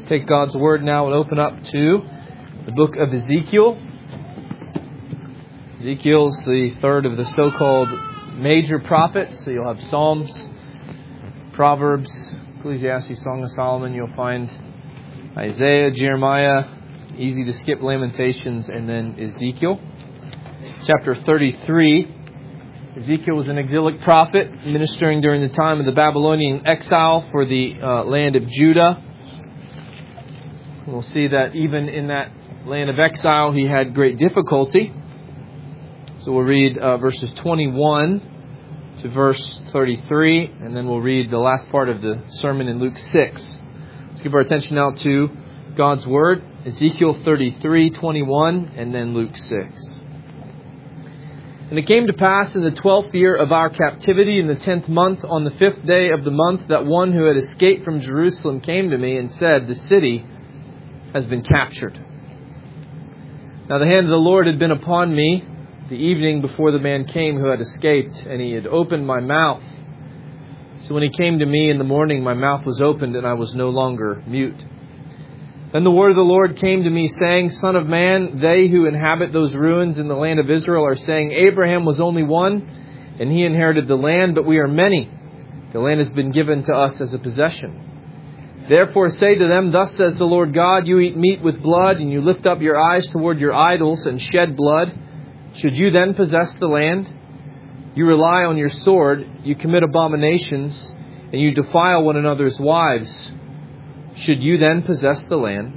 Take God's Word now and open up to the book of Ezekiel. Ezekiel's the third of the so-called major prophets. So you'll have Psalms, Proverbs, Ecclesiastes, Song of Solomon. You'll find Isaiah, Jeremiah, easy to skip Lamentations, and then Ezekiel. Chapter 33. Ezekiel was an exilic prophet ministering during the time of the Babylonian exile for the land of Judah. We'll see that even in that land of exile, he had great difficulty. So we'll read verses 21 to verse 33, and then we'll read the last part of the sermon in Luke 6. Let's give our attention now to God's Word, Ezekiel 33:21, and then Luke 6. And it came to pass in the 12th year of our captivity, in the 10th month, on the 5th day of the month, that one who had escaped from Jerusalem came to me and said, "The city has been captured." Now the hand of the Lord had been upon me the evening before the man came who had escaped, and he had opened my mouth. So when he came to me in the morning, my mouth was opened, and I was no longer mute. Then the word of the Lord came to me, saying, "Son of man, they who inhabit those ruins in the land of Israel are saying, Abraham was only one, and he inherited the land, but we are many. The land has been given to us as a possession. Therefore say to them, Thus says the Lord God, you eat meat with blood, and you lift up your eyes toward your idols and shed blood. Should you then possess the land? You rely on your sword, you commit abominations, and you defile one another's wives. Should you then possess the land?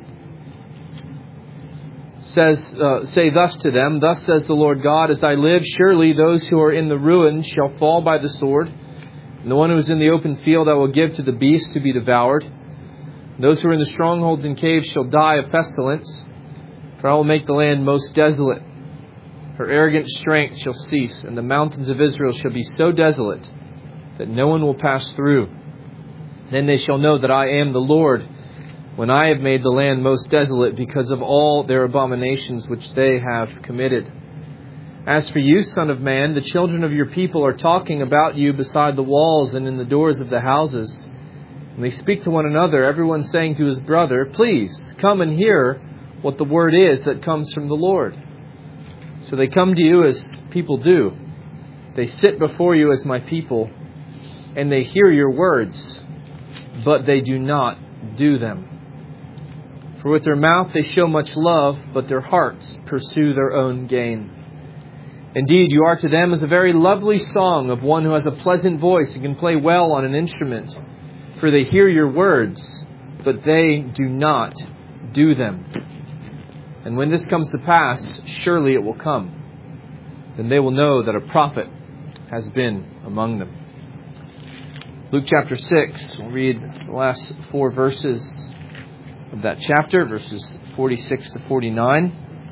Say thus to them, Thus says the Lord God, as I live, surely those who are in the ruins shall fall by the sword, and the one who is in the open field I will give to the beast to be devoured. Those who are in the strongholds and caves shall die of pestilence, for I will make the land most desolate. Her arrogant strength shall cease, and the mountains of Israel shall be so desolate that no one will pass through. Then they shall know that I am the Lord, when I have made the land most desolate because of all their abominations which they have committed. As for you, son of man, the children of your people are talking about you beside the walls and in the doors of the houses. And they speak to one another, everyone saying to his brother, Please, come and hear what the word is that comes from the Lord. So they come to you as people do. They sit before you as my people, and they hear your words, but they do not do them. For with their mouth they show much love, but their hearts pursue their own gain. Indeed, you are to them as a very lovely song of one who has a pleasant voice and can play well on an instrument. For they hear your words, but they do not do them. And when this comes to pass, surely it will come. Then they will know that a prophet has been among them. Luke chapter 6, we'll read the last 4 verses of that chapter, verses 46 to 49.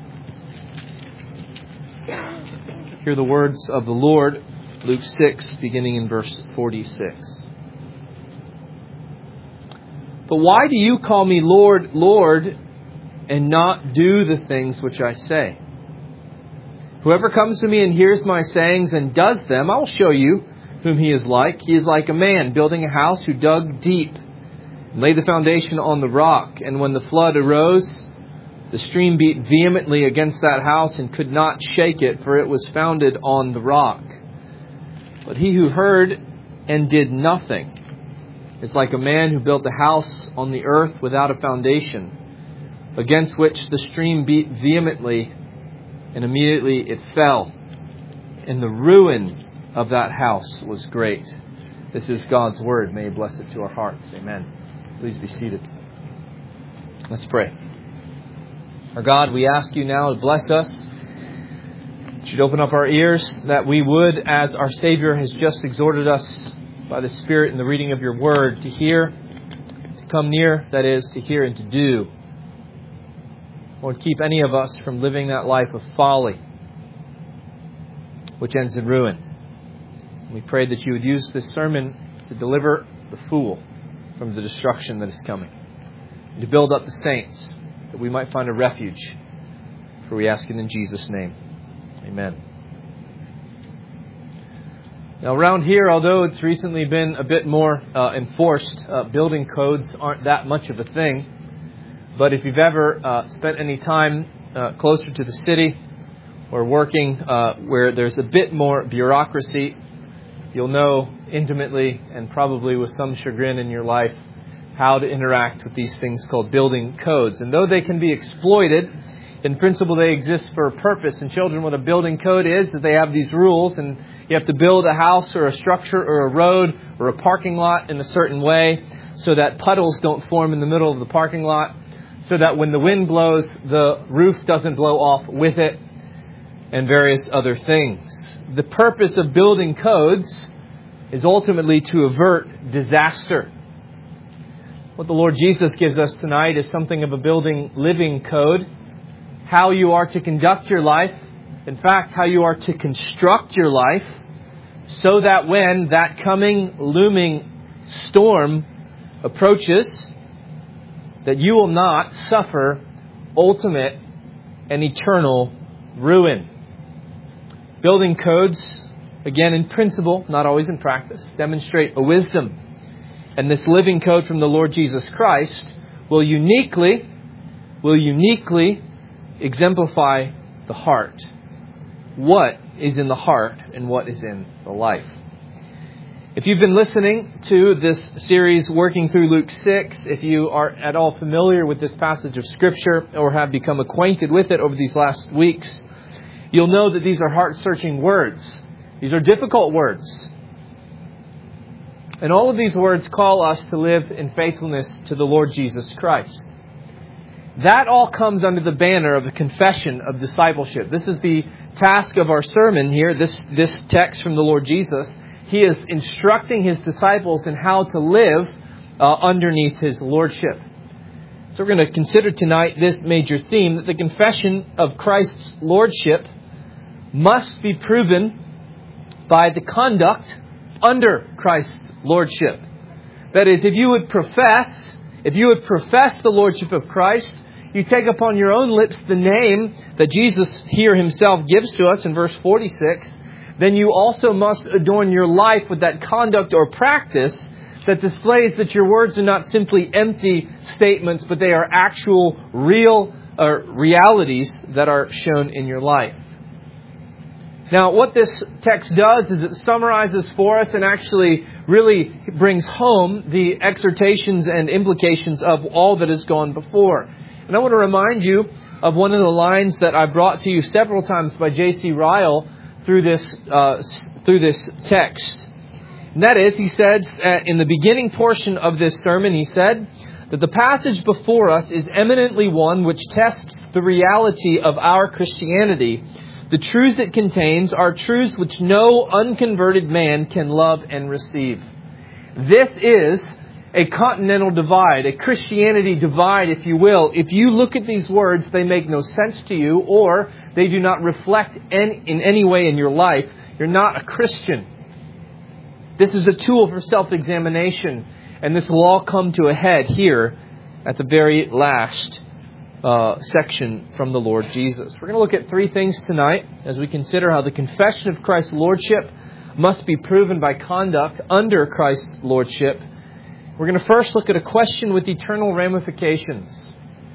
Hear the words of the Lord, Luke 6, beginning in verse 46. But why do you call me Lord, Lord, and not do the things which I say? Whoever comes to me and hears my sayings and does them, I will show you whom he is like. He is like a man building a house who dug deep and laid the foundation on the rock. And when the flood arose, the stream beat vehemently against that house and could not shake it, for it was founded on the rock. But he who heard and did nothing is like a man who built a house on the earth without a foundation, against which the stream beat vehemently, and immediately it fell. And the ruin of that house was great. This is God's Word. May He bless it to our hearts. Amen. Please be seated. Let's pray. Our God, we ask you now to bless us. That you'd open up our ears, that we would, as our Savior has just exhorted us by the Spirit in the reading of your Word, to hear, to come near, that is, to hear and to do. Lord, keep any of us from living that life of folly, which ends in ruin. We pray that you would use this sermon to deliver the fool from the destruction that is coming, and to build up the saints, that we might find a refuge. For we ask it in Jesus' name. Amen. Now around here, although it's recently been a bit more enforced, building codes aren't that much of a thing. But if you've ever spent any time closer to the city or working where there's a bit more bureaucracy, you'll know intimately and probably with some chagrin in your life how to interact with these things called building codes. And though they can be exploited, in principle they exist for a purpose. And children, what a building code is that they have these rules, and you have to build a house or a structure or a road or a parking lot in a certain way so that puddles don't form in the middle of the parking lot, so that when the wind blows, the roof doesn't blow off with it, and various other things. The purpose of building codes is ultimately to avert disaster. What the Lord Jesus gives us tonight is something of a building living code. How you are to conduct your life. In fact, how you are to construct your life so that when that coming, looming storm approaches, that you will not suffer ultimate and eternal ruin. Building codes, again in principle, not always in practice, demonstrate a wisdom. And this living code from the Lord Jesus Christ will uniquely exemplify the heart. What is in the heart and what is in the life. If you've been listening to this series working through Luke 6, if you are at all familiar with this passage of Scripture or have become acquainted with it over these last weeks, you'll know that these are heart-searching words. These are difficult words. And all of these words call us to live in faithfulness to the Lord Jesus Christ. That all comes under the banner of the confession of discipleship. This is the task of our sermon here, this text from the Lord Jesus. He is instructing His disciples in how to live underneath His lordship. So we're going to consider tonight this major theme, that the confession of Christ's lordship must be proven by the conduct under Christ's lordship. That is, if you would profess the lordship of Christ, you take upon your own lips the name that Jesus here Himself gives to us in verse 46, then you also must adorn your life with that conduct or practice that displays that your words are not simply empty statements, but they are actual, real realities that are shown in your life. Now, what this text does is it summarizes for us and actually really brings home the exhortations and implications of all that has gone before. And I want to remind you of one of the lines that I brought to you several times by J.C. Ryle through this text. And that is, he said, in the beginning portion of this sermon, he said that the passage before us is eminently one which tests the reality of our Christianity. The truths it contains are truths which no unconverted man can love and receive. This is a continental divide, a Christianity divide, if you will. If you look at these words, they make no sense to you, or they do not reflect in any way in your life, you're not a Christian. This is a tool for self-examination, and this will all come to a head here at the very last section from the Lord Jesus. We're going to look at three things tonight as we consider how the confession of Christ's lordship must be proven by conduct under Christ's lordship. We're going to first look at a question with eternal ramifications.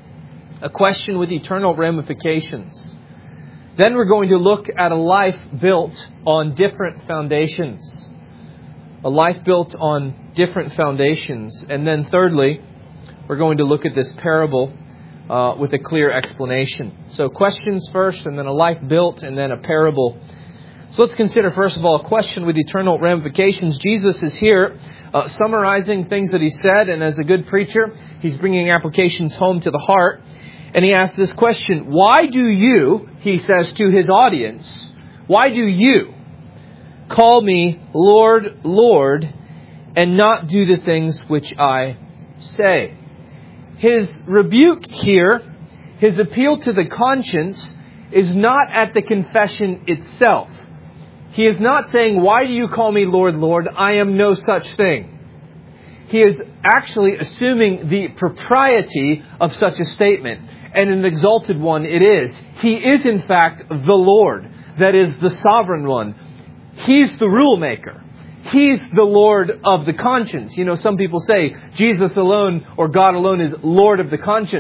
A question with eternal ramifications. Then we're going to look at a life built on different foundations. A life built on different foundations. And then thirdly, we're going to look at this parable with a clear explanation. So questions first, and then a life built, and then a parable. So let's consider first of all a question with eternal ramifications. Jesus is here summarizing things that He said, and as a good preacher, He's bringing applications home to the heart. And He asks this question, why do you, He says to His audience, why do you call me Lord, Lord, and not do the things which I say? His rebuke here, His appeal to the conscience, is not at the confession itself. He is not saying, why do you call me Lord, Lord? I am no such thing. He is actually assuming the propriety of such a statement. And an exalted one it is. He is in fact the Lord. That is the sovereign one. He's the rule maker. He's the Lord of the conscience. You know, some people say Jesus alone or God alone is Lord of the conscience.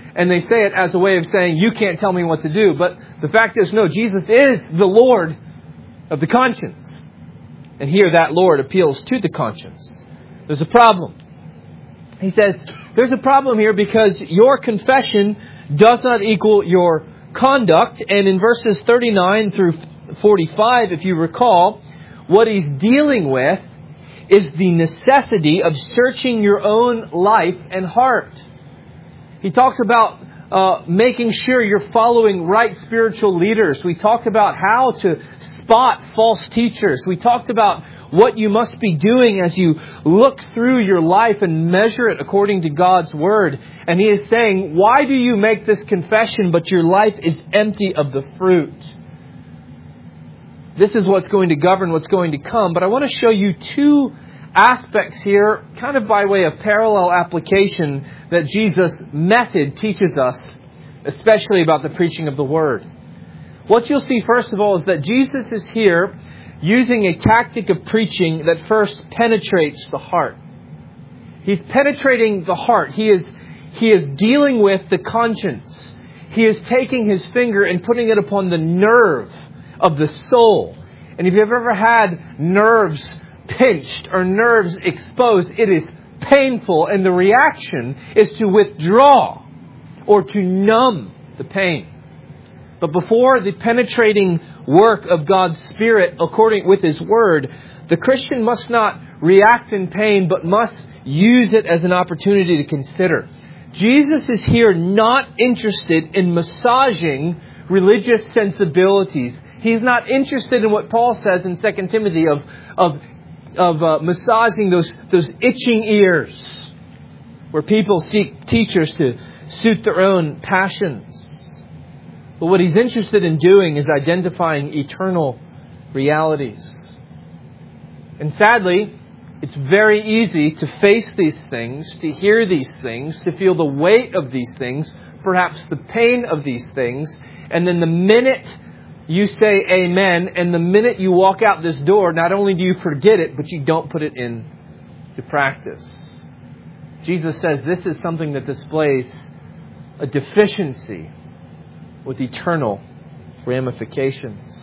And they say it as a way of saying, you can't tell me what to do. But the fact is, no, Jesus is the Lord of the conscience. And here that Lord appeals to the conscience. There's a problem. He says, there's a problem here because your confession does not equal your conduct. And in verses 39 through 45, if you recall, what he's dealing with is the necessity of searching your own life and heart. He talks about making sure you're following right spiritual leaders. We talked about how to spot false teachers. We talked about what you must be doing as you look through your life and measure it according to God's Word. And he is saying, why do you make this confession, but your life is empty of the fruit? This is what's going to govern what's going to come. But I want to show you two aspects here, kind of by way of parallel application, that Jesus' method teaches us, especially about the preaching of the Word. What you'll see, first of all, is that Jesus is here using a tactic of preaching that first penetrates the heart. He's penetrating the heart. He is dealing with the conscience. He is taking his finger and putting it upon the nerve of the soul. And if you've ever had nerves pinched or nerves exposed, it is painful, and the reaction is to withdraw or to numb the pain. But before the penetrating work of God's Spirit, according with His Word, the Christian must not react in pain, but must use it as an opportunity to consider. Jesus is here not interested in massaging religious sensibilities. He's not interested in what Paul says in 2 Timothy of massaging those itching ears, where people seek teachers to suit their own passions. But what he's interested in doing is identifying eternal realities. And sadly, it's very easy to face these things, to hear these things, to feel the weight of these things, perhaps the pain of these things, and then the minute you say amen, and the minute you walk out this door, not only do you forget it, but you don't put it into practice. Jesus says this is something that displays a deficiency with eternal ramifications.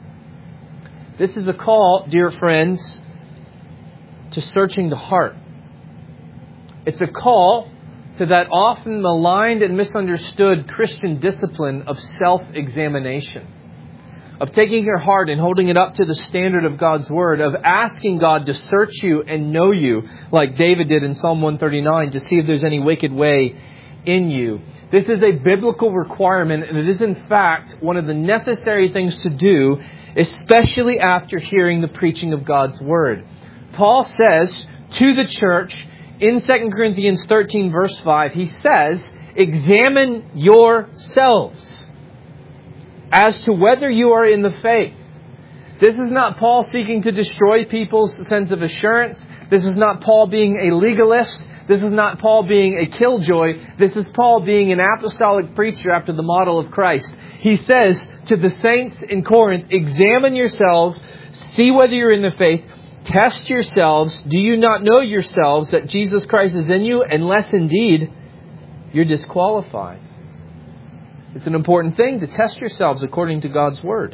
This is a call, dear friends, to searching the heart. It's a call to that often maligned and misunderstood Christian discipline of self-examination, of taking your heart and holding it up to the standard of God's Word, of asking God to search you and know you, like David did in Psalm 139, to see if there's any wicked way in you. This is a biblical requirement, and it is in fact one of the necessary things to do, especially after hearing the preaching of God's Word. Paul says to the church in 2 Corinthians 13 verse 5, he says, examine yourselves as to whether you are in the faith. This is not Paul seeking to destroy people's sense of assurance. This is not Paul being a legalist. This is not Paul being a killjoy. This is Paul being an apostolic preacher after the model of Christ. He says to the saints in Corinth, examine yourselves, see whether you're in the faith, test yourselves. Do you not know yourselves that Jesus Christ is in you, unless indeed you're disqualified? It's an important thing to test yourselves according to God's Word.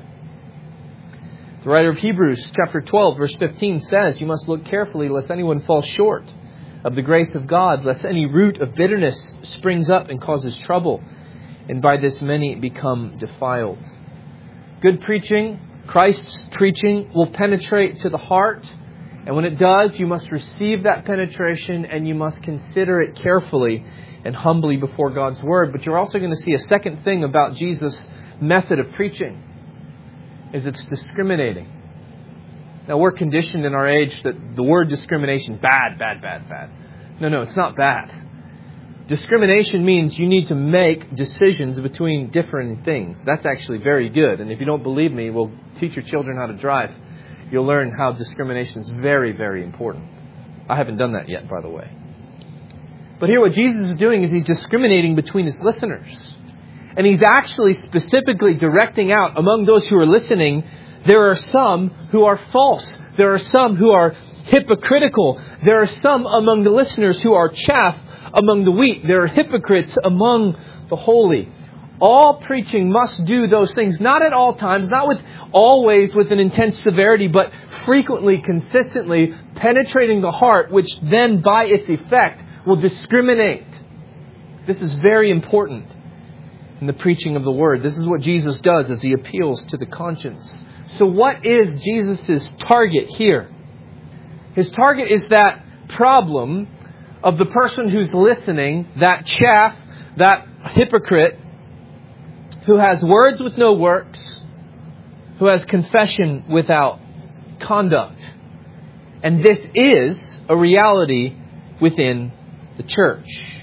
The writer of Hebrews chapter 12 verse 15 says, you must look carefully lest anyone fall short of the grace of God, lest any root of bitterness springs up and causes trouble, and by this many become defiled. Good preaching, Christ's preaching, will penetrate to the heart, and when it does, you must receive that penetration and you must consider it carefully and humbly before God's Word. But you're also going to see a second thing about Jesus' method of preaching, is it's discriminating. Now, we're conditioned in our age that the word discrimination, bad. No, it's not bad. Discrimination means you need to make decisions between different things. That's actually very good. And if you don't believe me, we'll teach your children how to drive. You'll learn how discrimination is very, very important. I haven't done that yet, by the way. But here what Jesus is doing is he's discriminating between his listeners. And he's actually specifically directing out among those who are listening. There are some who are false. There are some who are hypocritical. There are some among the listeners who are chaff among the wheat. There are hypocrites among the holy. All preaching must do those things, not at all times, not with always with an intense severity, but frequently, consistently, penetrating the heart, which then by its effect will discriminate. This is very important in the preaching of the Word. This is what Jesus does as He appeals to the conscience. So what is Jesus' target here? His target is that problem of the person who's listening, that chaff, that hypocrite, who has words with no works, who has confession without conduct. And this is a reality within the church.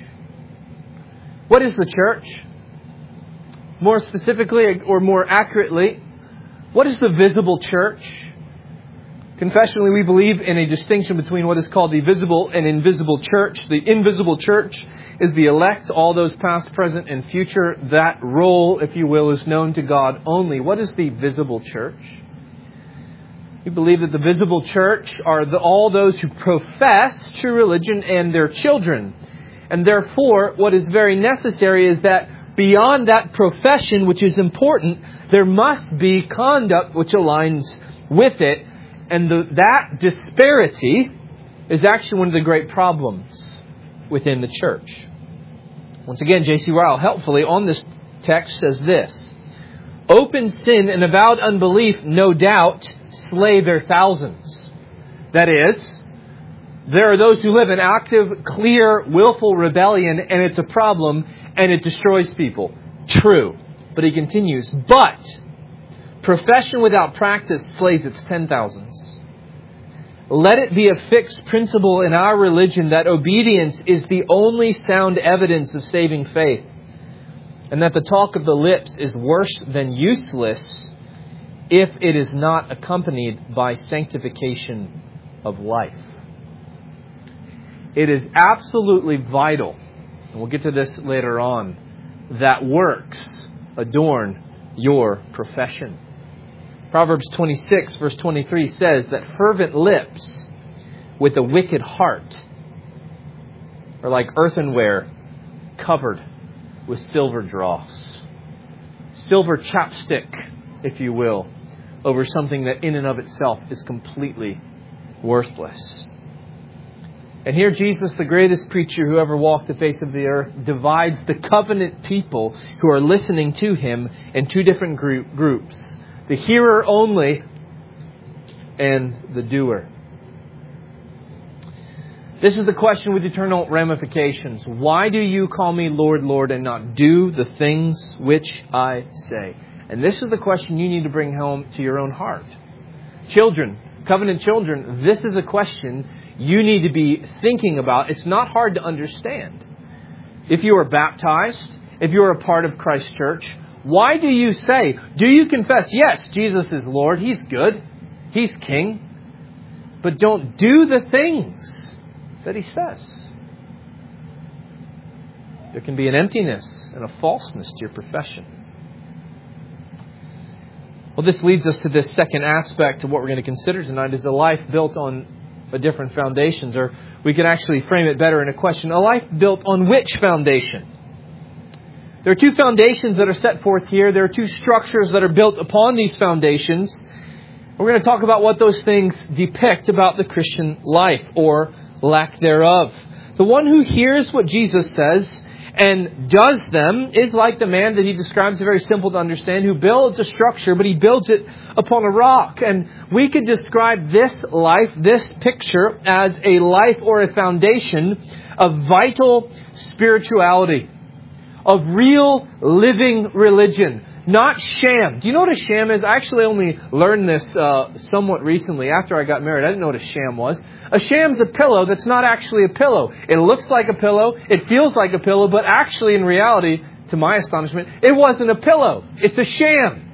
What is the church? More specifically, or more accurately, what is the visible church? Confessionally, we believe in a distinction between what is called the visible and invisible church. The invisible church is the elect, all those past, present, and future. That role, if you will, is known to God only. What is the visible church? We believe that the visible church are all those who profess true religion and their children. And therefore, what is very necessary is that beyond that profession, which is important, there must be conduct which aligns with it. And that disparity is actually one of the great problems within the church. Once again, J.C. Ryle helpfully on this text says this: open sin and avowed unbelief, no doubt, slay their thousands. That is, there are those who live in active, clear, willful rebellion, and it's a problem, and it destroys people. True. But he continues, but profession without practice slays its 10,000s. Let it be a fixed principle in our religion that obedience is the only sound evidence of saving faith, and that the talk of the lips is worse than useless if it is not accompanied by sanctification of life. It is absolutely vital, and we'll get to this later on, that works adorn your profession. Proverbs 26, verse 23 says that fervent lips with a wicked heart are like earthenware covered with silver dross. Silver chapstick, if you will, over something that in and of itself is completely worthless. And here Jesus, the greatest preacher who ever walked the face of the earth, divides the covenant people who are listening to Him in two different groups. The hearer only and the doer. This is the question with eternal ramifications. Why do you call me Lord, Lord, and not do the things which I say? And this is the question you need to bring home to your own heart. Children, covenant children, this is a question you need to be thinking about. It's not hard to understand. If you are baptized, if you are a part of Christ's church, why do you say, do you confess, yes, Jesus is Lord, He's good, He's King, but don't do the things that He says? There can be an emptiness and a falseness to your profession. Well, this leads us to this second aspect of what we're going to consider tonight, is a life built on a different foundations, or we could actually frame it better in a question: a life built on which foundation? There are two foundations that are set forth here. There are two structures that are built upon these foundations. We're going to talk about what those things depict about the Christian life, or lack thereof. The one who hears what Jesus says and does them is like the man that He describes, very simple to understand, who builds a structure, but he builds it upon a rock. And we could describe this life, this picture, as a life or a foundation of vital spirituality, of real living religion, not sham. Do you know what a sham is? I actually only learned this somewhat recently after I got married. I didn't know what a sham was. A sham's a pillow that's not actually a pillow. It looks like a pillow, it feels like a pillow, but actually in reality, to my astonishment, it wasn't a pillow. It's a sham.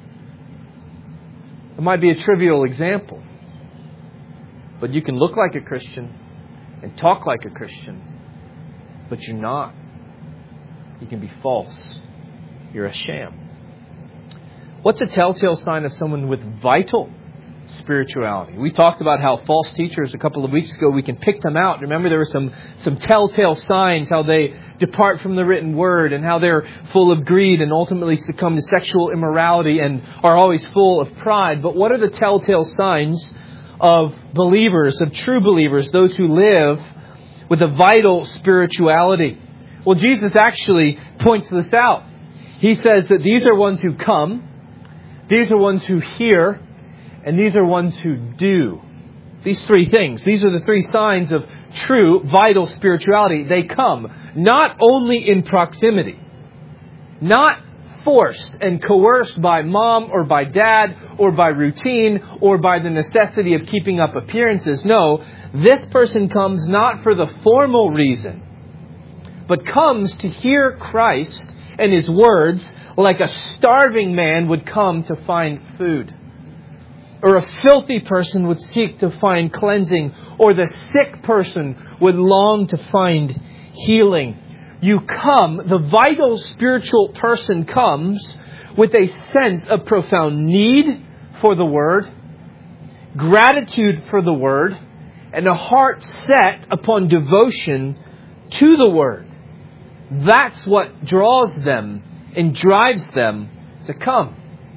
It might be a trivial example, but you can look like a Christian and talk like a Christian, but you're not. You can be false. You're a sham. What's a telltale sign of someone with vital spirituality. We talked about how false teachers a couple of weeks ago, we can pick them out. Remember, there were some telltale signs, how they depart from the written word and how they're full of greed and ultimately succumb to sexual immorality and are always full of pride. But what are the telltale signs of believers, of true believers, those who live with a vital spirituality? Well, Jesus actually points this out. He says that these are ones who come, these are ones who hear, and these are ones who do. These three things. These are the three signs of true, vital spirituality. They come not only in proximity, not forced and coerced by mom or by dad or by routine or by the necessity of keeping up appearances. No, this person comes not for the formal reason, but comes to hear Christ and His words like a starving man would come to find food. Or a filthy person would seek to find cleansing. Or the sick person would long to find healing. You come, the vital spiritual person comes with a sense of profound need for the Word, gratitude for the Word, and a heart set upon devotion to the Word. That's what draws them and drives them to come.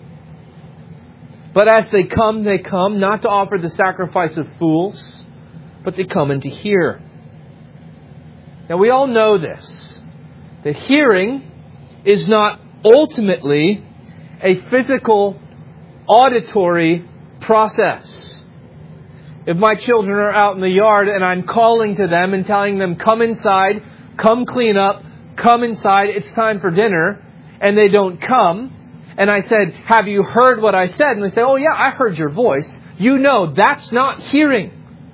But as they come not to offer the sacrifice of fools, but to come and to hear. Now we all know this, that hearing is not ultimately a physical, auditory process. If my children are out in the yard and I'm calling to them and telling them, come inside, come clean up, come inside, it's time for dinner, and they don't come, and I said, have you heard what I said? And they say, oh yeah, I heard your voice. You know, that's not hearing.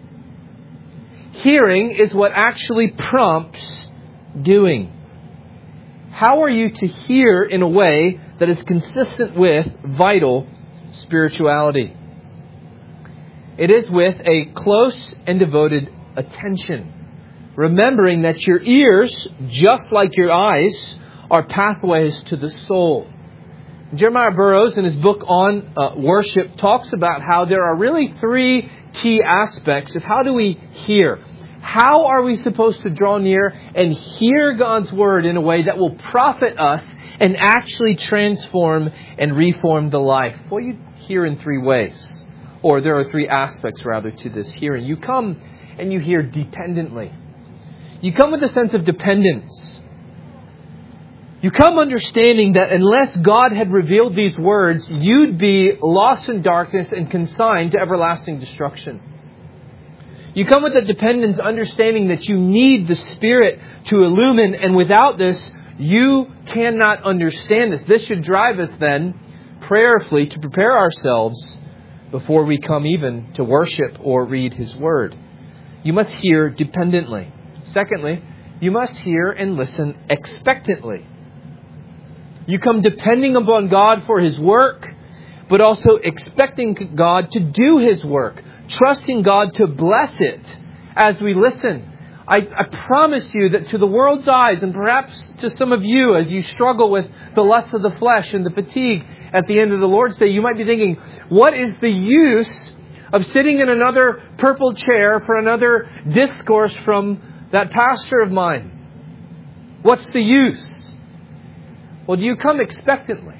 Hearing is what actually prompts doing. How are you to hear in a way that is consistent with vital spirituality? It is with a close and devoted attention. Remembering that your ears, just like your eyes, are pathways to the soul. Jeremiah Burroughs, in his book on worship, talks about how there are really three key aspects of how do we hear. How are we supposed to draw near and hear God's Word in a way that will profit us and actually transform and reform the life? Well, you hear in three ways. Or there are three aspects, rather, to this hearing. You come and you hear dependently. You come with a sense of dependence. You come understanding that unless God had revealed these words, you'd be lost in darkness and consigned to everlasting destruction. You come with a dependence, understanding that you need the Spirit to illumine, and without this, you cannot understand this. This should drive us then, prayerfully, to prepare ourselves before we come even to worship or read His Word. You must hear dependently. Secondly, you must hear and listen expectantly. You come depending upon God for His work, but also expecting God to do His work, trusting God to bless it as we listen. I promise you that to the world's eyes, and perhaps to some of you as you struggle with the lust of the flesh and the fatigue at the end of the Lord's Day, you might be thinking, what is the use of sitting in another purple chair for another discourse from that pastor of mine? What's the use? Well, do you come expectantly?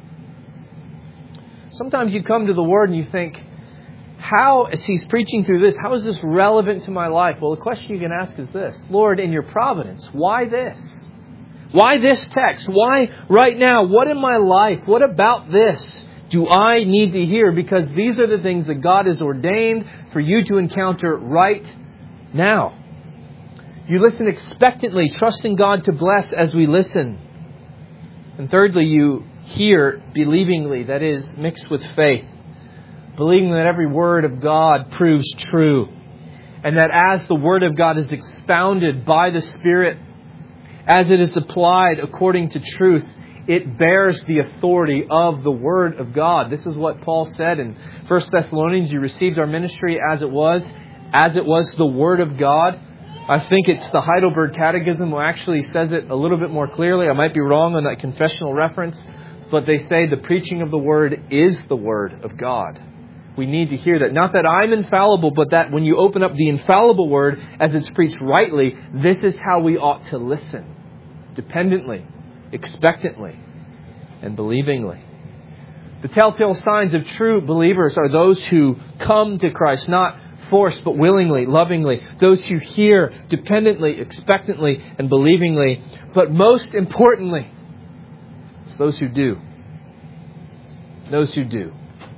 Sometimes you come to the Word and you think, how, as he's preaching through this, how is this relevant to my life? Well, the question you can ask is this: Lord, in your providence, why this? Why this text? Why right now? What in my life? What about this do I need to hear? Because these are the things that God has ordained for you to encounter right now. You listen expectantly, trusting God to bless as we listen. And thirdly, you hear believingly, that is, mixed with faith. Believing that every word of God proves true. And that as the Word of God is expounded by the Spirit, as it is applied according to truth, it bears the authority of the Word of God. This is what Paul said in 1 Thessalonians, you received our ministry as it was the Word of God. I think it's the Heidelberg Catechism who actually says it a little bit more clearly. I might be wrong on that confessional reference, but they say the preaching of the Word is the Word of God. We need to hear that. Not that I'm infallible, but that when you open up the infallible word as it's preached rightly, this is how we ought to listen. Dependently, expectantly, and believingly. The telltale signs of true believers are those who come to Christ, not forced, but willingly, lovingly. Those who hear dependently, expectantly, and believingly. But most importantly, it's those who do. Those who do.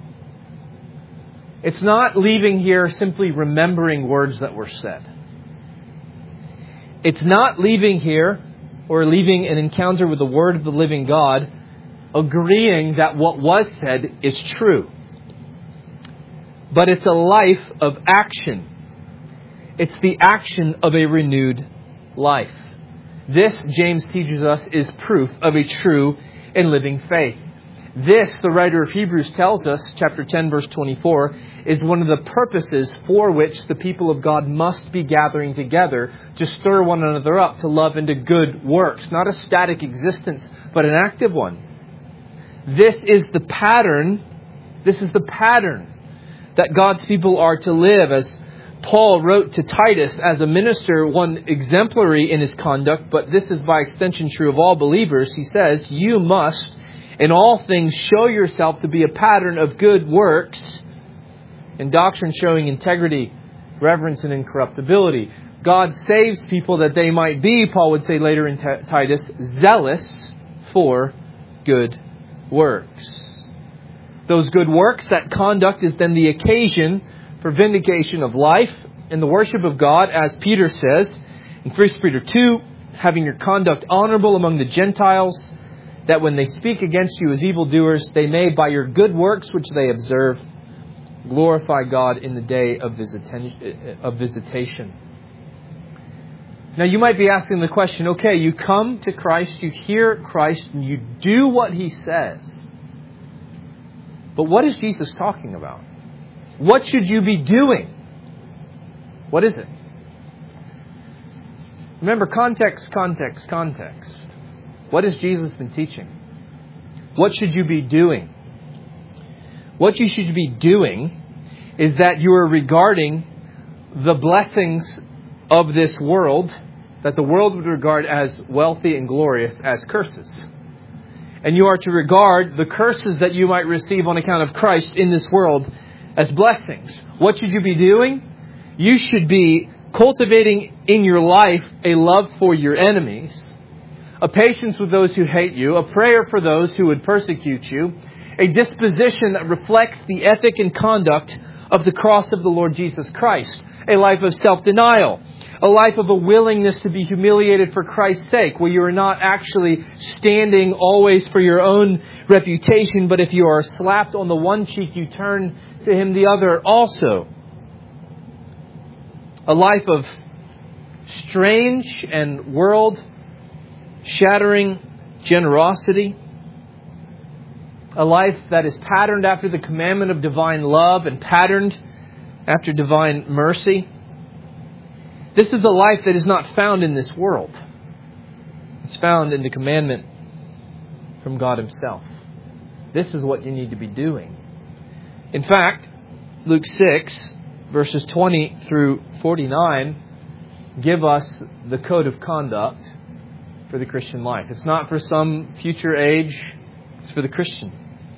It's not leaving here simply remembering words that were said. It's not leaving here or leaving an encounter with the Word of the living God agreeing that what was said is true. But it's a life of action. It's the action of a renewed life. This, James teaches us, is proof of a true and living faith. This, the writer of Hebrews tells us, chapter 10, verse 24, is one of the purposes for which the people of God must be gathering together to stir one another up to love and to good works. Not a static existence, but an active one. This is the pattern. This is the pattern that God's people are to live. As Paul wrote to Titus, as a minister, one exemplary in his conduct, but this is by extension true of all believers. He says, you must in all things show yourself to be a pattern of good works, in doctrine showing integrity, reverence, and incorruptibility. God saves people that they might be, Paul would say later in Titus, zealous for good works. Those good works, that conduct is then the occasion for vindication of life and the worship of God, as Peter says in 1 Peter 2, having your conduct honorable among the Gentiles, that when they speak against you as evildoers, they may, by your good works which they observe, glorify God in the day of visitation. Now you might be asking the question, okay, you come to Christ, you hear Christ, and you do what He says. But what is Jesus talking about? What should you be doing? What is it? Remember, context, context, context. What has Jesus been teaching? What should you be doing? What you should be doing is that you are regarding the blessings of this world, that the world would regard as wealthy and glorious, as curses. And you are to regard the curses that you might receive on account of Christ in this world as blessings. What should you be doing? You should be cultivating in your life a love for your enemies, a patience with those who hate you, a prayer for those who would persecute you, a disposition that reflects the ethic and conduct of the cross of the Lord Jesus Christ, a life of self-denial, a life of a willingness to be humiliated for Christ's sake, where you are not actually standing always for your own reputation, but if you are slapped on the one cheek, you turn to Him the other also. A life of strange and world-shattering generosity. A life that is patterned after the commandment of divine love and patterned after divine mercy. This is a life that is not found in this world. It's found in the commandment from God Himself. This is what you need to be doing. In fact, Luke 6, verses 20 through 49, give us the code of conduct for the Christian life. It's not for some future age. It's for the Christian.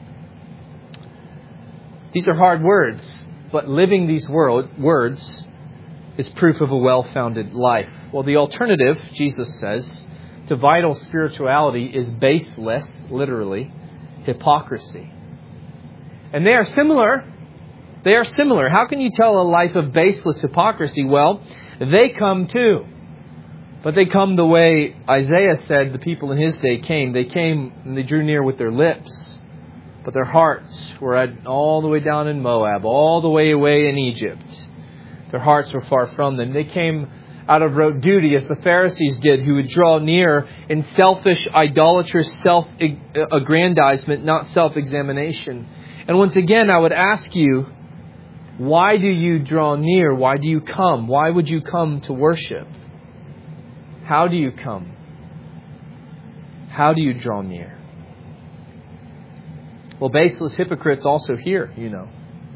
These are hard words, but living these words is proof of a well-founded life. Well, the alternative, Jesus says, to vital spirituality is baseless, literally, hypocrisy. And they are similar. They are similar. How can you tell a life of baseless hypocrisy? Well, they come too. But they come the way Isaiah said the people in his day came. They came and they drew near with their lips. But their hearts were all the way down in Moab, all the way away in Egypt. Their hearts were far from them. They came out of rote duty, as the Pharisees did, who would draw near in selfish, idolatrous self-aggrandizement, not self-examination. And once again, I would ask you, why do you draw near? Why do you come? Why would you come to worship? How do you come? How do you draw near? Well, baseless hypocrites also here, you know.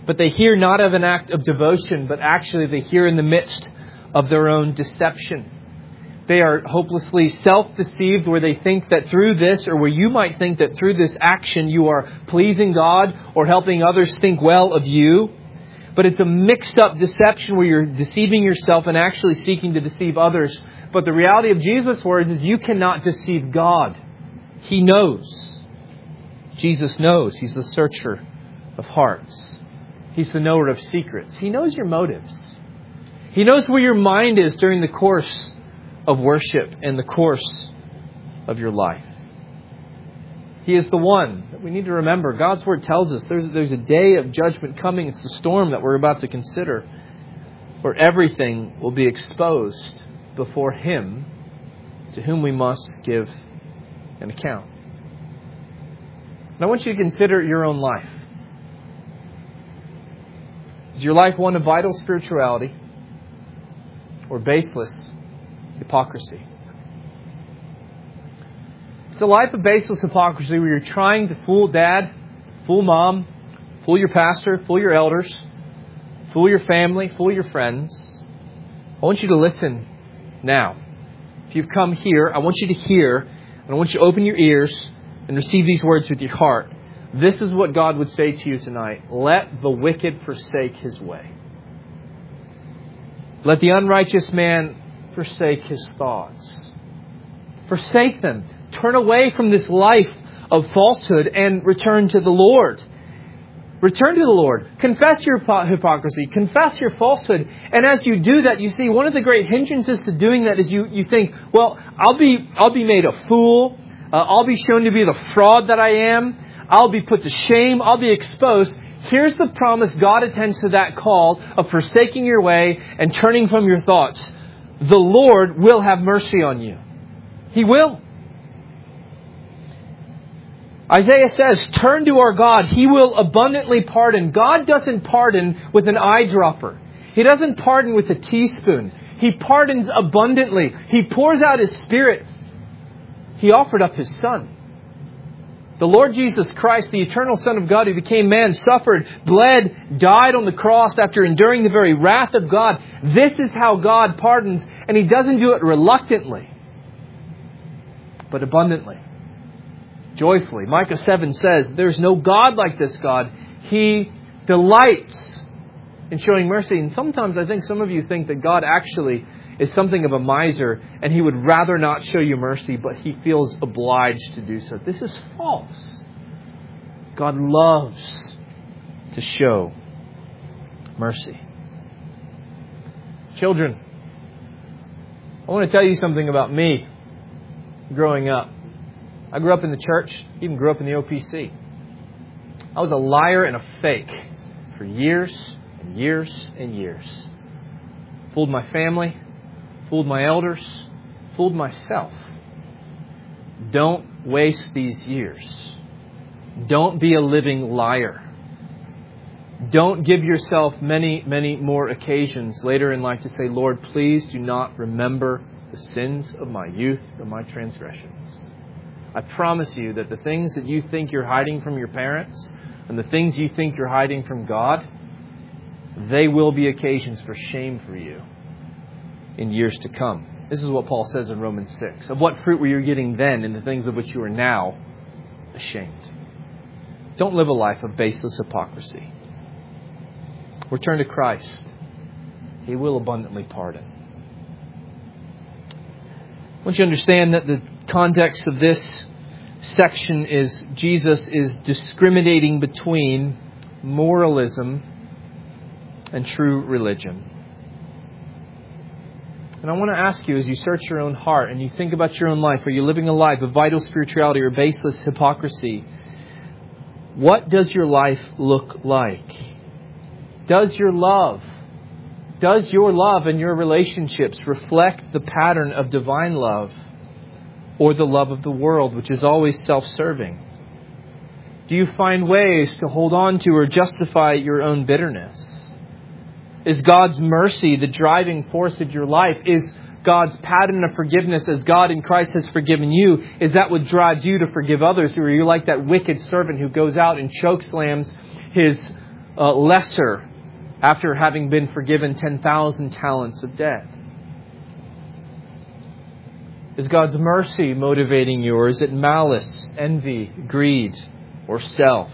But they hear not of an act of devotion, but actually they hear in the midst of their own deception. They are hopelessly self-deceived, where they think that through this, or where you might think that through this action you are pleasing God or helping others think well of you. But it's a mixed up deception where you're deceiving yourself and actually seeking to deceive others. But the reality of Jesus' words is you cannot deceive God. He knows. Jesus knows. He's the searcher of hearts. He's the knower of secrets. He knows your motives. He knows where your mind is during the course of worship and the course of your life. He is the one that we need to remember. God's Word tells us there's a day of judgment coming. It's the storm that we're about to consider, where everything will be exposed before Him, to whom we must give an account. And I want you to consider your own life. Is your life one of vital spirituality or baseless hypocrisy? It's a life of baseless hypocrisy where you're trying to fool dad, fool mom, fool your pastor, fool your elders, fool your family, fool your friends. I want you to listen now. If you've come here, I want you to hear, and I want you to open your ears and receive these words with your heart. This is what God would say to you tonight. Let the wicked forsake his way. Let the unrighteous man forsake his thoughts. Forsake them. Turn away from this life of falsehood and return to the Lord. Return to the Lord. Confess your hypocrisy. Confess your falsehood. And as you do that, you see one of the great hindrances to doing that is you think, well, I'll be made a fool. I'll be shown to be the fraud that I am. I'll be put to shame. I'll be exposed. Here's the promise. God attends to that call of forsaking your way and turning from your thoughts. The Lord will have mercy on you. He will. Isaiah says, turn to our God. He will abundantly pardon. God doesn't pardon with an eyedropper. He doesn't pardon with a teaspoon. He pardons abundantly. He pours out His Spirit. He offered up His Son. The Lord Jesus Christ, the eternal Son of God who became man, suffered, bled, died on the cross after enduring the very wrath of God. This is how God pardons, and He doesn't do it reluctantly, but abundantly, joyfully. Micah 7 says, there's no God like this God. He delights in showing mercy. And sometimes I think some of you think that God actually is something of a miser and He would rather not show you mercy, but He feels obliged to do so. This is false. God loves to show mercy. Children, I want to tell you something about me growing up. I grew up in the church, even grew up in the OPC. I was a liar and a fake for years and years and years. Fooled my family, fooled my elders, fooled myself. Don't waste these years. Don't be a living liar. Don't give yourself many, many more occasions later in life to say, Lord, please do not remember the sins of my youth or my transgressions. I promise you that the things that you think you're hiding from your parents and the things you think you're hiding from God, they will be occasions for shame for you in years to come. This is what Paul says in Romans 6. Of what fruit were you getting then in the things of which you are now ashamed? Don't live a life of baseless hypocrisy. Return to Christ. He will abundantly pardon. I want you to understand that the context of this section is Jesus is discriminating between moralism and true religion. And I want to ask you, as you search your own heart and you think about your own life, are you living a life of vital spirituality or baseless hypocrisy? What does your life look like? Does your love and your relationships reflect the pattern of divine love or the love of the world, which is always self-serving? Do you find ways to hold on to or justify your own bitterness? Is God's mercy the driving force of your life? Is God's pattern of forgiveness as God in Christ has forgiven you, is that what drives you to forgive others? Or are you like that wicked servant who goes out and chokeslams his lesser after having been forgiven 10,000 talents of debt? Is God's mercy motivating you, or is it malice, envy, greed, or self?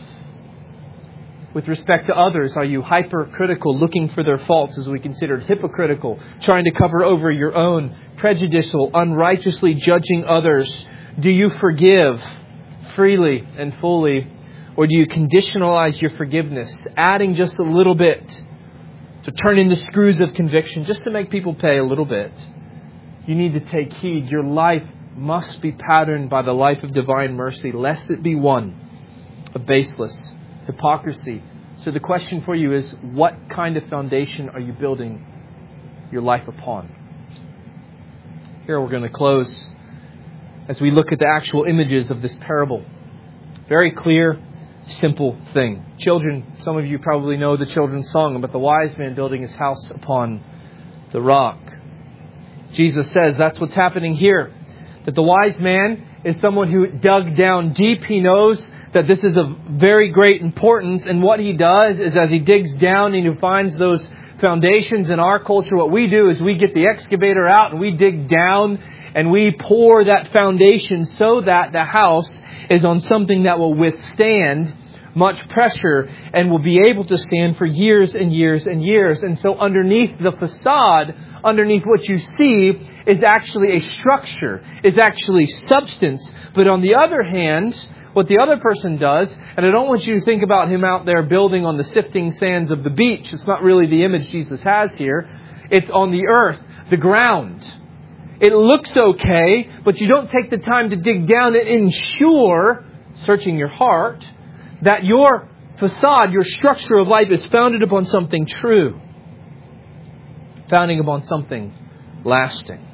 With respect to others, are you hypercritical, looking for their faults, as we considered hypocritical, trying to cover over your own, prejudicial, unrighteously judging others? Do you forgive freely and fully, or do you conditionalize your forgiveness, adding just a little bit to turn into screws of conviction, just to make people pay a little bit? You need to take heed. Your life must be patterned by the life of divine mercy, lest it be one of baseless hypocrisy. So the question for you is, what kind of foundation are you building your life upon? Here we're going to close as we look at the actual images of this parable. Very clear, simple thing. Children, some of you probably know the children's song about the wise man building his house upon the rock. Jesus says that's what's happening here. That the wise man is someone who dug down deep. He knows that this is of very great importance. And what he does is, as he digs down and he finds those foundations in our culture, what we do is we get the excavator out and we dig down and we pour that foundation so that the house is on something that will withstand much pressure and will be able to stand for years and years and years. And so underneath the facade, underneath what you see, is actually a structure, is actually substance. But on the other hand, what the other person does, and I don't want you to think about him out there building on the sifting sands of the beach. It's not really the image Jesus has here. It's on the earth, the ground. It looks okay, but you don't take the time to dig down and ensure, searching your heart, that your facade, your structure of life is founded upon something true. Founding upon something lasting.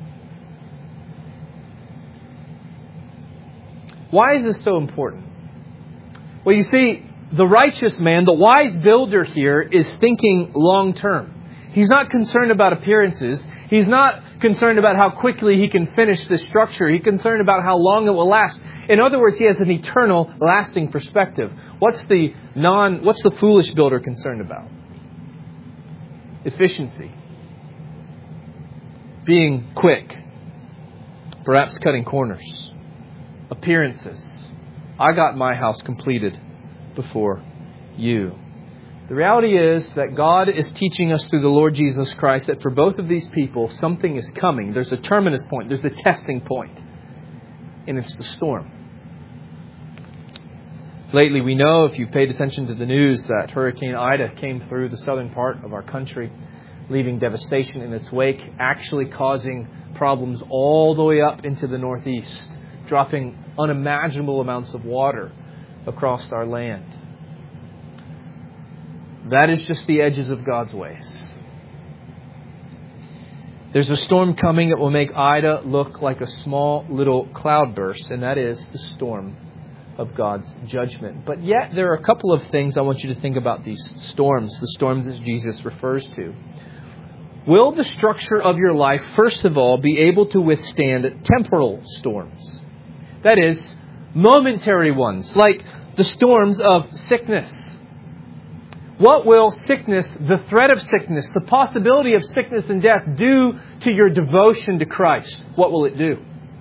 Why is this so important? Well, you see, the righteous man, the wise builder here, is thinking long term. He's not concerned about appearances. He's not concerned about how quickly he can finish this structure. He's concerned about how long it will last. In other words, he has an eternal, lasting perspective. What's the foolish builder concerned about? Efficiency. Being quick. Perhaps cutting corners. Appearances. I got my house completed before you. The reality is that God is teaching us through the Lord Jesus Christ that for both of these people, something is coming. There's a terminus point. There's a testing point. And it's the storm. Lately, we know, if you've paid attention to the news, that Hurricane Ida came through the southern part of our country, leaving devastation in its wake, actually causing problems all the way up into the northeast, dropping unimaginable amounts of water across our land. That is just the edges of God's ways. There's a storm coming that will make Ida look like a small little cloudburst, and that is the storm of God's judgment. But yet there are a couple of things I want you to think about these storms, the storms that Jesus refers to. Will the structure of your life, first of all, be able to withstand temporal storms? That is, momentary ones, like the storms of sickness. What will sickness, the threat of sickness, the possibility of sickness and death do to your devotion to Christ? What will it do?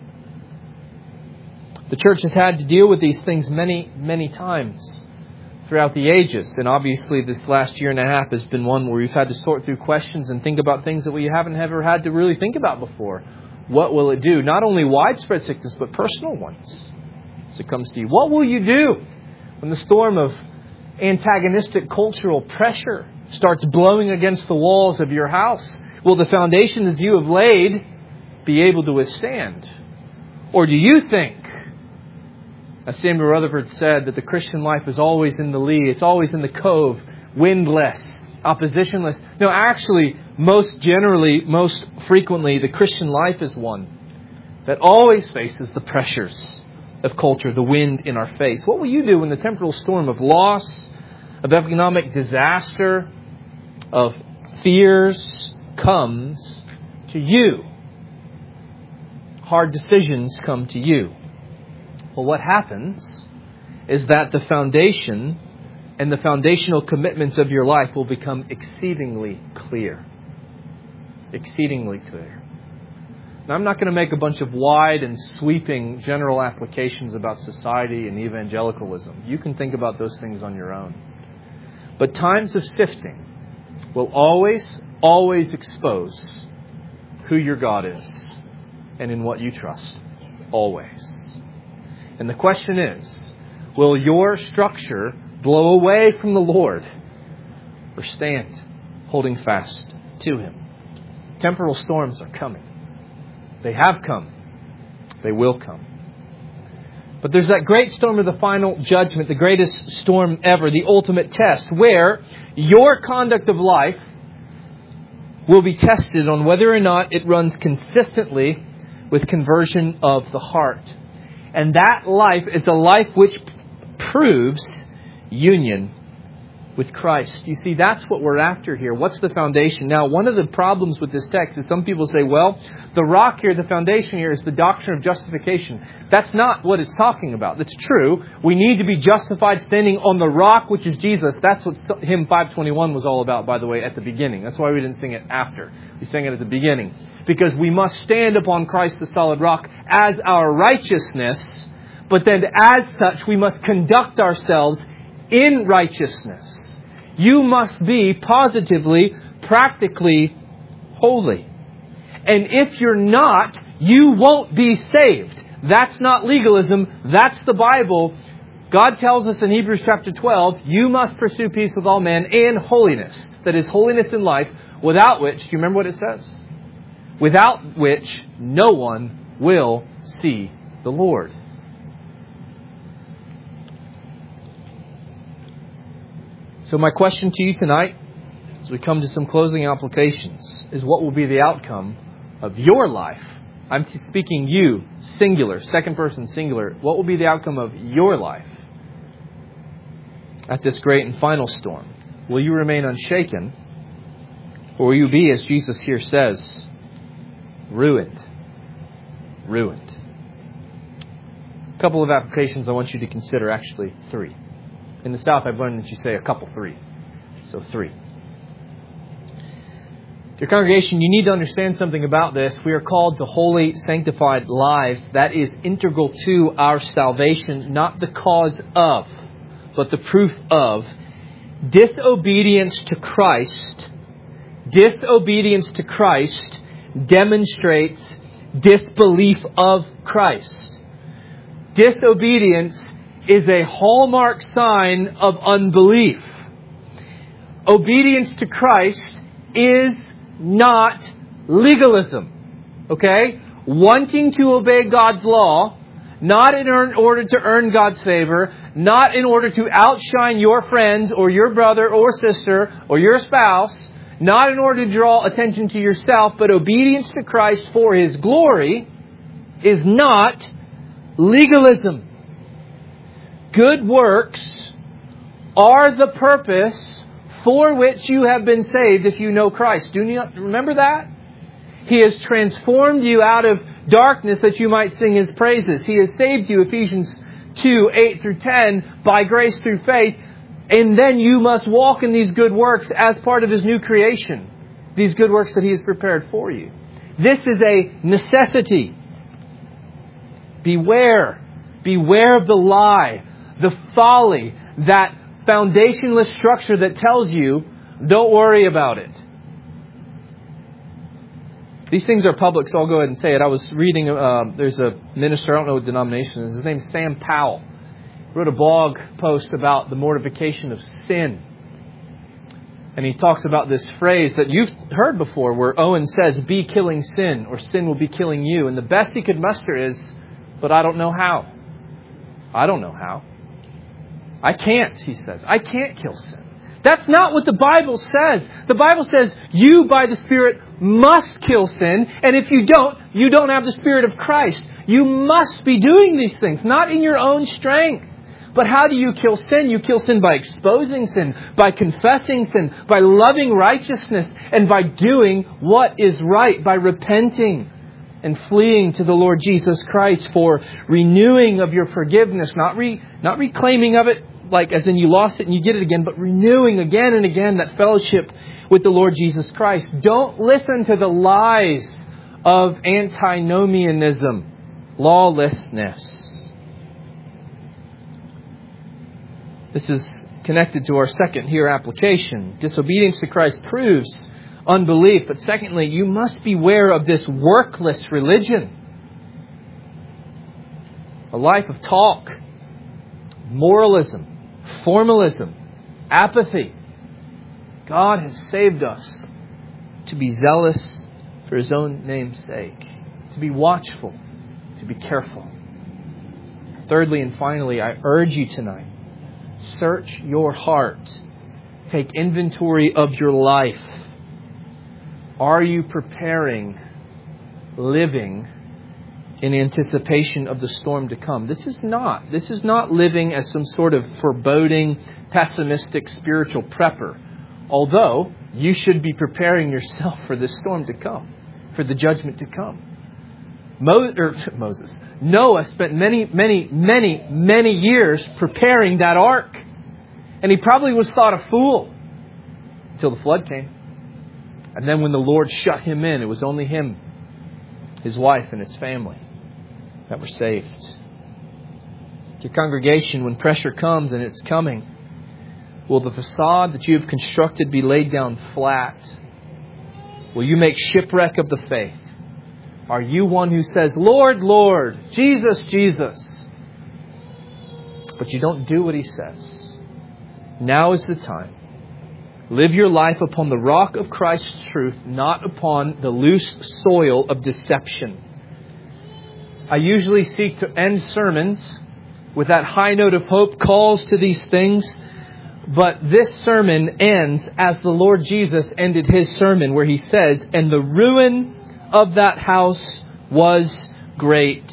The church has had to deal with these things many, many times throughout the ages. And obviously this last year and a half has been one where we've had to sort through questions and think about things that we haven't ever had to really think about before. What will it do? Not only widespread sickness, but personal ones. As it comes to you. What will you do when the storm of antagonistic cultural pressure starts blowing against the walls of your house? Will the foundations you have laid be able to withstand? Or do you think, as Samuel Rutherford said, that the Christian life is always in the lee, it's always in the cove, windless, oppositionless? No, actually, most generally, most frequently, the Christian life is one that always faces the pressures of culture, the wind in our face. What will you do when the temporal storm of loss, of economic disaster, of fears comes to you? Hard decisions come to you. Well, what happens is that the foundation and the foundational commitments of your life will become exceedingly clear. Exceedingly clear. Now, I'm not going to make a bunch of wide and sweeping general applications about society and evangelicalism. You can think about those things on your own. But times of sifting will always expose who your God is and in what you trust. Always. And the question is, will your structure blow away from the Lord or stand holding fast to Him? Temporal storms are coming. They have come. They will come. But there's that great storm of the final judgment, the greatest storm ever, the ultimate test, where your conduct of life will be tested on whether or not it runs consistently with conversion of the heart. And that life is a life which proves union with Christ. You see, that's what we're after here. What's the foundation? Now, one of the problems with this text is some people say, well, the rock here, the foundation here is the doctrine of justification. That's not what it's talking about. That's true. We need to be justified standing on the rock, which is Jesus. That's what hymn 521 was all about, by the way, at the beginning. That's why we didn't sing it after. We sang it at the beginning. Because we must stand upon Christ, the solid rock, as our righteousness. But then as such, we must conduct ourselves in righteousness. You must be positively, practically holy. And if you're not, you won't be saved. That's not legalism. That's the Bible. God tells us in Hebrews chapter 12, you must pursue peace with all men and holiness. That is, holiness in life, without which, do you remember what it says? Without which no one will see the Lord. So my question to you tonight, as we come to some closing applications, is what will be the outcome of your life? I'm speaking you, singular, second person singular. What will be the outcome of your life at this great and final storm? Will you remain unshaken? Or will you be, as Jesus here says, ruined? Ruined. A couple of applications I want you to consider, actually 3. In the South, I've learned that you say a couple, 3. So 3. Dear congregation, you need to understand something about this. We are called to holy, sanctified lives. That is integral to our salvation, not the cause of, but the proof of. Disobedience to Christ demonstrates disbelief of Christ. Disobedience is a hallmark sign of unbelief. Obedience to Christ is not legalism. Okay? Wanting to obey God's law, not in order to earn God's favor, not in order to outshine your friends or your brother or sister or your spouse, not in order to draw attention to yourself, but obedience to Christ for His glory is not legalism. Good works are the purpose for which you have been saved if you know Christ. Do you not remember that? He has transformed you out of darkness that you might sing His praises. He has saved you, Ephesians 2, 8 through 10, by grace through faith. And then you must walk in these good works as part of His new creation. These good works that He has prepared for you. This is a necessity. Beware. Beware of the lie, the folly, that foundationless structure that tells you, don't worry about it. These things are public, so I'll go ahead and say it. I was reading, there's a minister, I don't know what denomination it is. His name's Sam Powell. He wrote a blog post about the mortification of sin. And he talks about this phrase that you've heard before where Owen says, be killing sin, or sin will be killing you. And the best he could muster is, but I don't know how. I don't know how. I can't, he says. I can't kill sin. That's not what the Bible says. The Bible says you, by the Spirit, must kill sin. And if you don't have the Spirit of Christ. You must be doing these things, not in your own strength. But how do you kill sin? You kill sin by exposing sin, by confessing sin, by loving righteousness, and by doing what is right, by repenting and fleeing to the Lord Jesus Christ for renewing of your forgiveness, not reclaiming of it like as in you lost it and you get it again, but renewing again and again that fellowship with the Lord Jesus Christ. Don't listen to the lies of antinomianism, lawlessness. This is connected to our second here application. Disobedience to Christ proves unbelief. But secondly, you must beware of this workless religion. A life of talk, moralism, formalism, apathy. God has saved us to be zealous for His own name's sake, to be watchful, to be careful. Thirdly and finally, I urge you tonight, search your heart. Take inventory of your life. Are you preparing, living in anticipation of the storm to come? This is not living as some sort of foreboding, pessimistic spiritual prepper. Although you should be preparing yourself for this storm to come, for the judgment to come. Noah spent many years preparing that ark. And he probably was thought a fool until the flood came. And then when the Lord shut him in, it was only him, his wife, and his family that were saved. Your congregation, when pressure comes, and it's coming, will the facade that you have constructed be laid down flat? Will you make shipwreck of the faith? Are you one who says, Lord, Lord, Jesus, Jesus, but you don't do what He says? Now is the time. Live your life upon the rock of Christ's truth, not upon the loose soil of deception. I usually seek to end sermons with that high note of hope, calls to these things. But this sermon ends as the Lord Jesus ended His sermon, where He says, and the ruin of that house was great.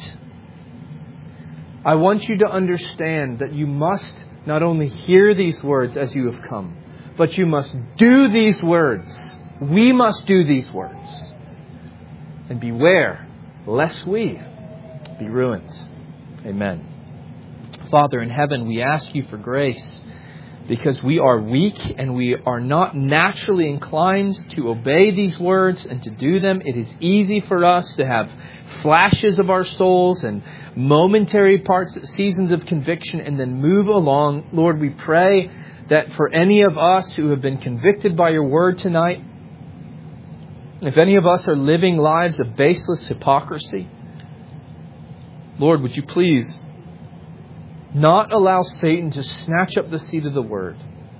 I want you to understand that you must not only hear these words as you have come, but you must do these words. We must do these words. And beware lest we be ruined. Amen. Father in heaven, we ask You for grace, because we are weak and we are not naturally inclined to obey these words and to do them. It is easy for us to have flashes of our souls and momentary seasons of conviction and then move along. Lord, we pray that for any of us who have been convicted by Your word tonight, if any of us are living lives of baseless hypocrisy, Lord, would You please not allow Satan to snatch up the seed of the word,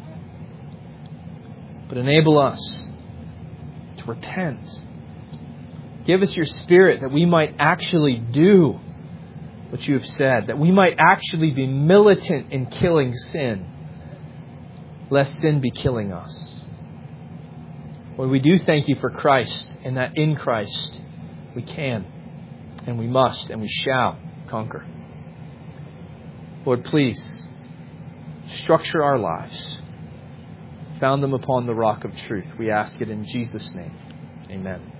but enable us to repent. Give us Your Spirit that we might actually do what You have said, that we might actually be militant in killing sin, lest sin be killing us. Lord, we do thank You for Christ, and that in Christ we can, and we must, and we shall conquer. Lord, please structure our lives. Found them upon the rock of truth. We ask it in Jesus' name. Amen.